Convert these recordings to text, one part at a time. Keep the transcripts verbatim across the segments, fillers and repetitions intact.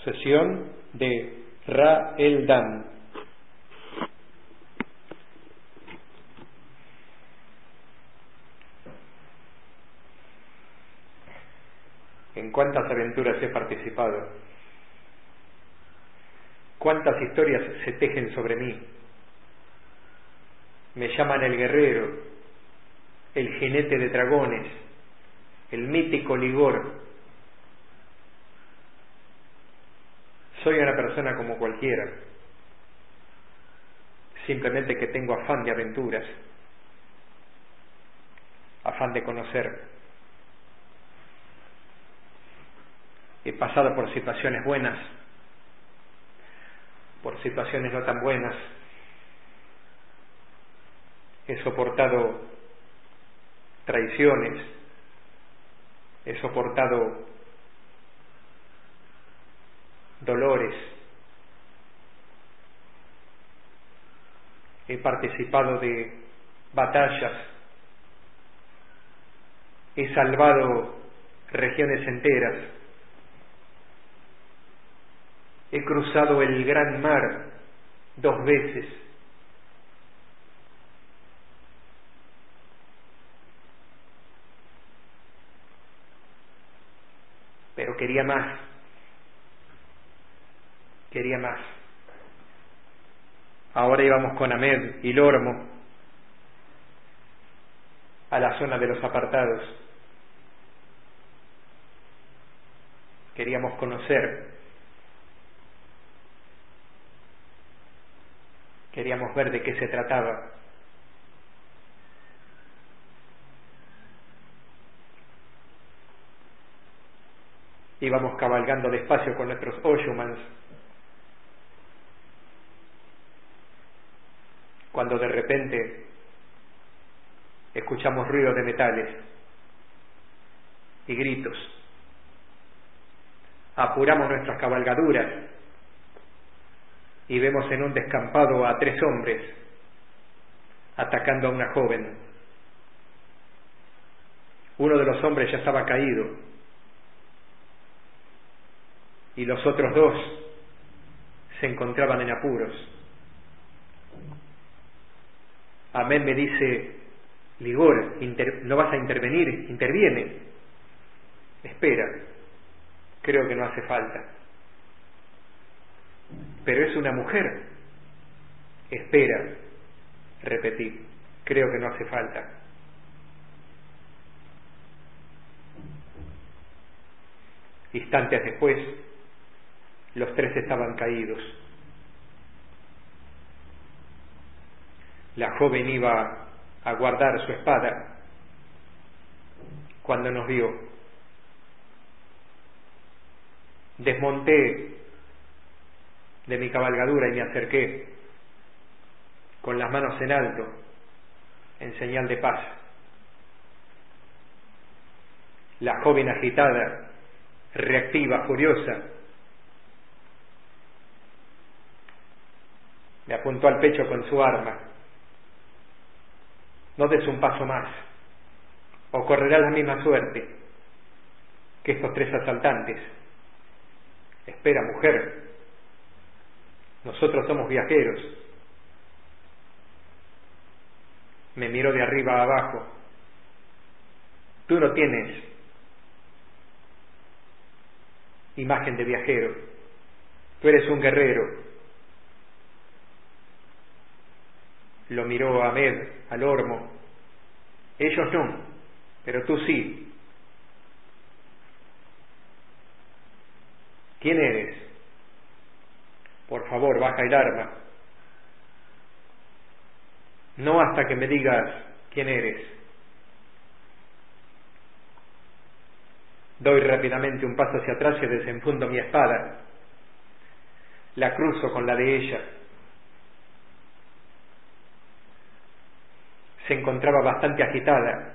Sesión de Ra El Dan. En cuántas aventuras he participado, cuántas historias se tejen sobre mí. Me llaman el guerrero, el jinete de dragones, el mítico Ligor. Soy una persona como cualquiera, simplemente que tengo afán de aventuras, afán de conocer. He pasado por situaciones buenas, por situaciones no tan buenas. He soportado traiciones, he soportado dolores, he participado de batallas, he salvado regiones enteras, he cruzado el gran mar dos veces, pero quería más. Quería más. Ahora íbamos con Ahmed y Lormo a la zona de los apartados. Queríamos conocer. Queríamos ver de qué se trataba. Íbamos cabalgando despacio con nuestros Oyumans, cuando de repente escuchamos ruido de metales y gritos. Apuramos nuestras cabalgaduras y vemos en un descampado a tres hombres atacando a una joven. Uno de los hombres ya estaba caído y los otros dos se encontraban en apuros. Ahmed me dice: Ligor, inter- ¿no vas a intervenir? Interviene. Espera, creo que no hace falta. Pero es una mujer. Espera, repetí, creo que no hace falta. Instantes después, los tres estaban caídos. La joven iba a guardar su espada cuando nos vio. Desmonté de mi cabalgadura y me acerqué con las manos en alto en señal de paz. La joven agitada, reactiva, furiosa, me apuntó al pecho con su arma. No des un paso más, o correrás la misma suerte que estos tres asaltantes. Espera, mujer, nosotros somos viajeros. Me miró de arriba a abajo. Tú no tienes imagen de viajero, tú eres un guerrero. Lo miró a Ahmed, al Ormo. Ellos no, pero tú sí. ¿Quién eres? Por favor, baja el arma. No hasta que me digas quién eres. Doy rápidamente un paso hacia atrás y desenfundo mi espada. La cruzo con la de ella. Se encontraba bastante agitada.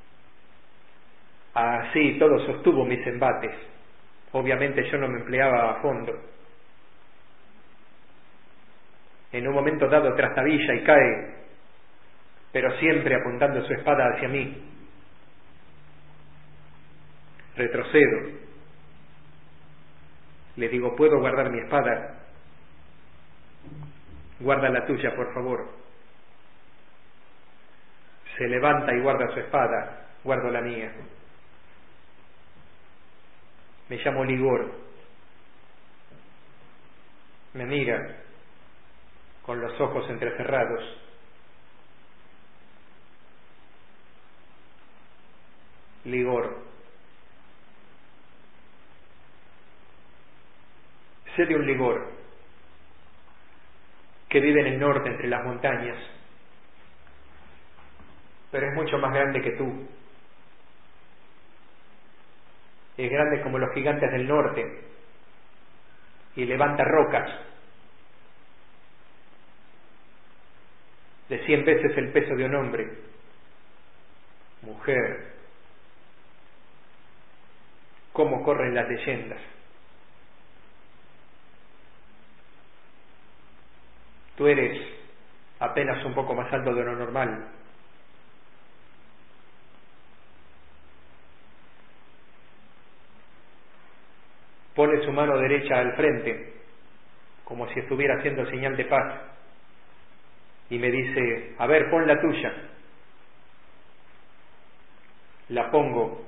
Así todo sostuvo mis embates. Obviamente yo no me empleaba a fondo. En un momento dado trastabilla y cae, pero siempre apuntando su espada hacia mí. Retrocedo. Le digo, ¿puedo guardar mi espada? Guarda la tuya, por favor. Se levanta y guarda su espada, guardo la mía. Me llamo Ligor. Me mira con los ojos entrecerrados. Ligor. Sé de un Ligor que vive en el norte entre las montañas, pero es mucho más grande que tú. Es grande como los gigantes del norte y levanta rocas de cien veces el peso de un hombre. Mujer, cómo corren las leyendas. Tú eres apenas un poco más alto de lo normal. Pone su mano derecha al frente, como si estuviera haciendo señal de paz, y me dice, a ver, pon la tuya. La pongo,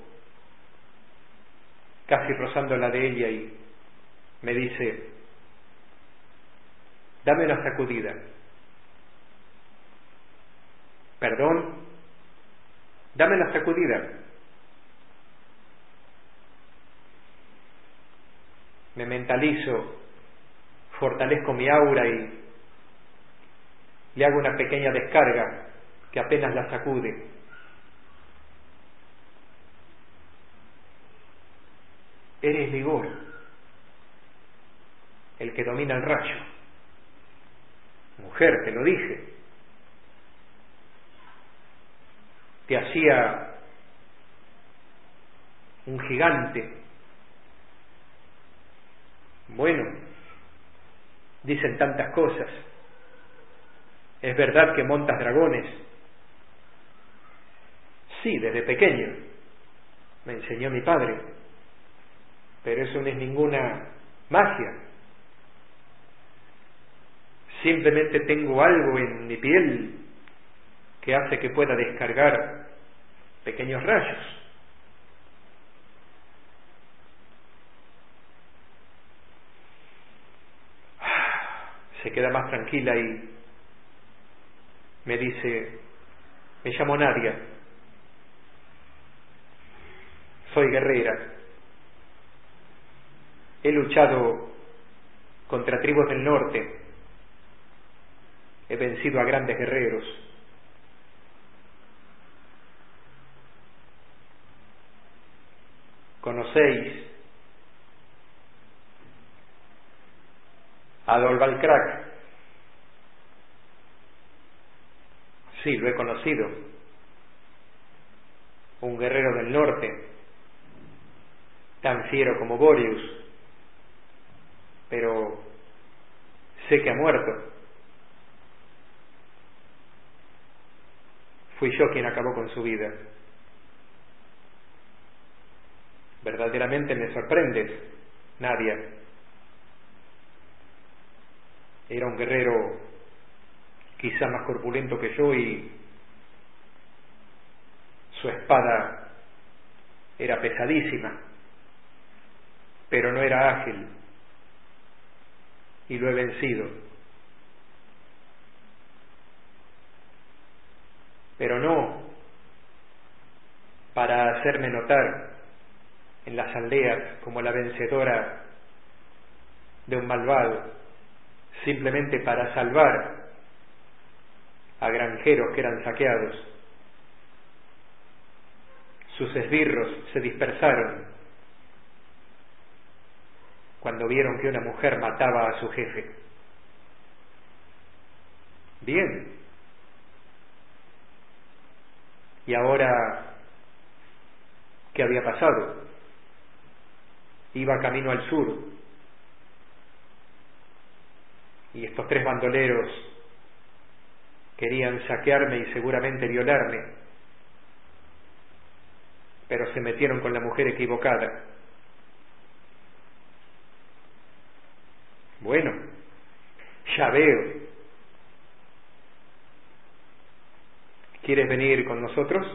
casi rozando la de ella, y me dice, dame una sacudida. ¿Perdón? Dame una sacudida. Me mentalizo, fortalezco mi aura y le hago una pequeña descarga que apenas la sacude. Eres Ligor, el que domina el rayo. Mujer, te lo dije. Te hacía un gigante. Bueno, dicen tantas cosas. ¿Es verdad que montas dragones? Sí, desde pequeño. Me enseñó mi padre. Pero eso no es ninguna magia. Simplemente tengo algo en mi piel que hace que pueda descargar pequeños rayos. Se queda más tranquila y me dice, me llamo Nadia, soy guerrera, he luchado contra tribus del norte, he vencido a grandes guerreros. ¿Conocéis a Dolvalcrac? Sí, lo he conocido. Un guerrero del norte, tan fiero como Boreas, pero sé que ha muerto. Fui yo quien acabó con su vida. Verdaderamente me sorprendes, Nadia. Era un guerrero quizá más corpulento que yo y su espada era pesadísima, pero no era ágil, y lo he vencido. Pero no para hacerme notar en las aldeas como la vencedora de un malvado, simplemente para salvar a granjeros que eran saqueados. Sus esbirros se dispersaron cuando vieron que una mujer mataba a su jefe. Bien. ¿Y ahora qué había pasado? Iba camino al sur y estos tres bandoleros querían saquearme y seguramente violarme, pero se metieron con la mujer equivocada. Bueno, ya veo. ¿Quieres venir con nosotros?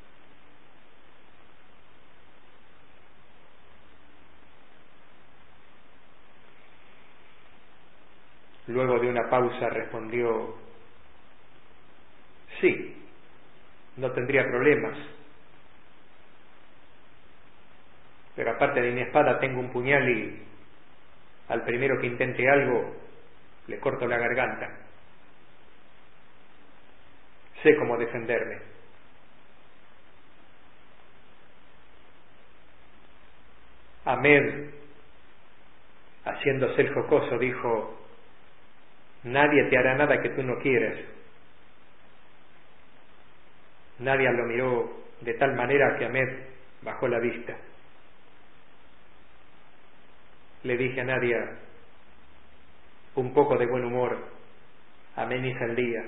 Luego de una pausa respondió: sí, no tendría problemas. Pero aparte de mi espada tengo un puñal y al primero que intente algo le corto la garganta. Sé cómo defenderme. Ahmed, haciéndose el jocoso, dijo: nadie te hará nada que tú no quieras. Nadia lo miró de tal manera que Ahmed bajó la vista. Le dije a Nadia: un poco de buen humor ameniza el día.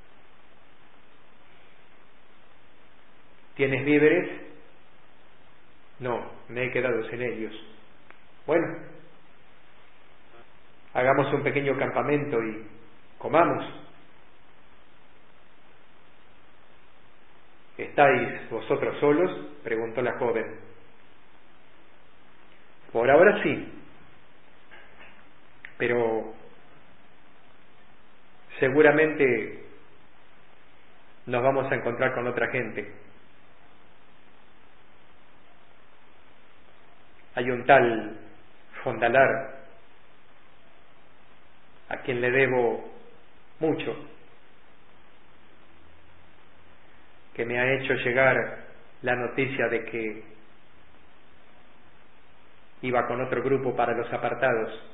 ¿Tienes víveres? No, me he quedado sin ellos. Bueno, hagamos un pequeño campamento y comamos. ¿Estáis vosotros solos?, preguntó la joven. Por ahora sí, pero seguramente nos vamos a encontrar con otra gente. Hay un tal Fondalar a quien le debo mucho, que me ha hecho llegar la noticia de que iba con otro grupo para los apartados.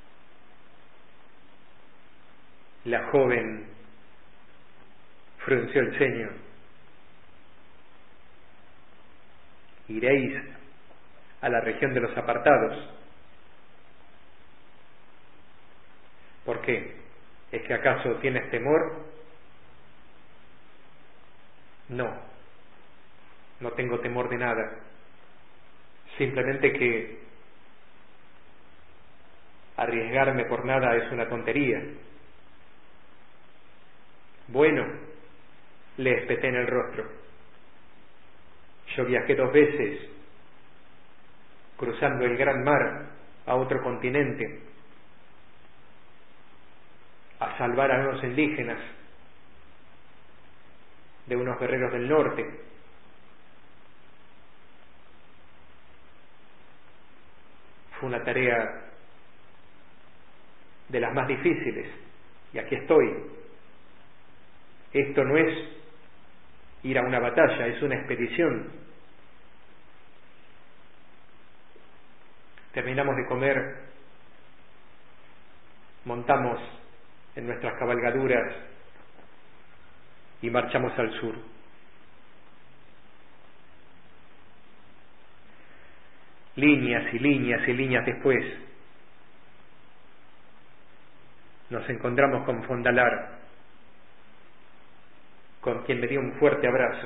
La joven frunció el ceño. ¿Iréis a la región de los apartados? ¿Por qué? ¿Es que acaso tienes temor? No, no tengo temor de nada. Simplemente que arriesgarme por nada es una tontería. Bueno, le espeté en el rostro. Yo viajé dos veces cruzando el gran mar a otro continente a salvar a unos indígenas de unos guerreros del norte. Fue una tarea de las más difíciles y aquí estoy. Esto no es ir a una batalla, es una expedición. Terminamos de comer, montamos en nuestras cabalgaduras y marchamos al sur. Líneas y líneas y líneas después nos encontramos con Fondalar, con quien me dio un fuerte abrazo.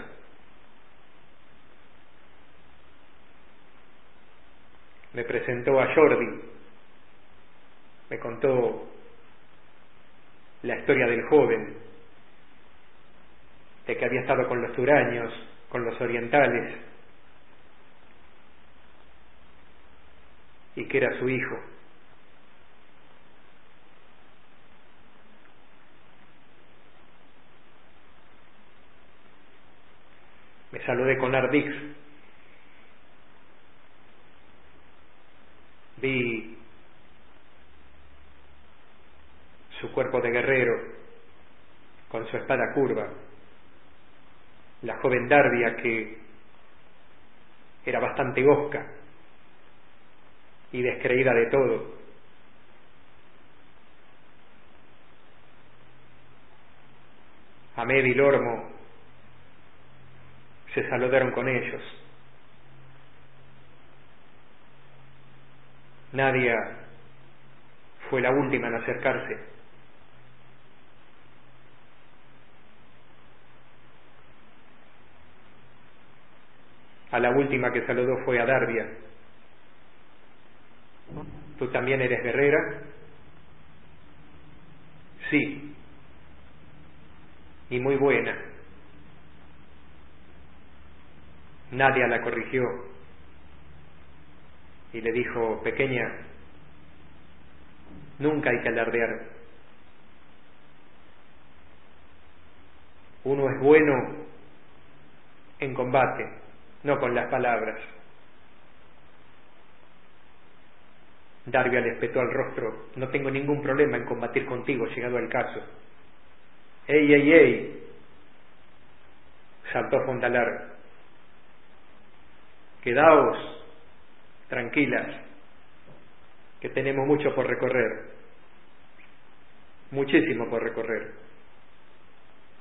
Me presentó a Jordi, me contó la historia del joven, de que había estado con los turaños, con los orientales, y que era su hijo. Me saludé con Ardix. Vi su cuerpo de guerrero con su espada curva, la joven Dardia, que era bastante hosca y descreída de todo. Ahmed y Lormo se saludaron con ellos. Nadia fue la última en acercarse. A la última que saludó fue a Dardia. ¿Tú también eres guerrera? Sí, y muy buena. Nadia la corrigió y le dijo: pequeña, nunca hay que alardear. Uno es bueno en combate, no con las palabras. Darvia le espetó al rostro: no tengo ningún problema en combatir contigo, llegado el caso. ¡Ey, ey, ey! Saltó Fontalar. Quedaos tranquilas, que tenemos mucho por recorrer, muchísimo por recorrer.